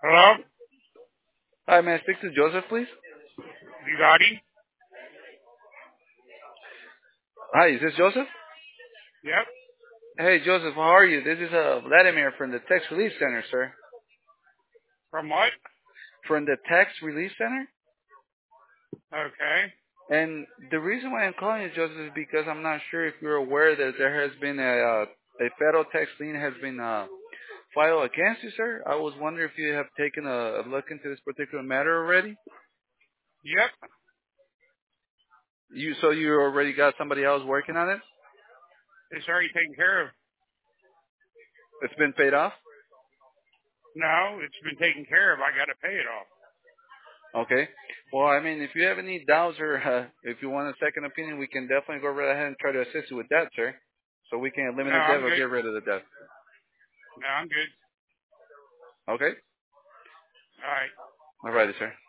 Hello? Hi, may I speak to Joseph, please? Regarding? Hi, is this Joseph? Yep. Hey, Joseph, how are you? This is Vladimir from the Tax Relief Center, sir. From what? From the Tax Relief Center? Okay. And the reason why I'm calling you, Joseph, is because I'm not sure if you're aware that there has been a federal tax lien has been filed against you, sir. I was wondering if you have taken a look into this particular matter already. Yep. So you already got somebody else working on it? It's already taken care of. It's been paid off? No, it's been taken care of. I got to pay it off. Okay. Well, I mean, if you have any doubts or if you want a second opinion, we can definitely go right ahead and try to assist you with that, sir. So we can No, eliminate I'm debt or good. get rid of the debt. No, I'm good. Okay? All right. All righty, sir.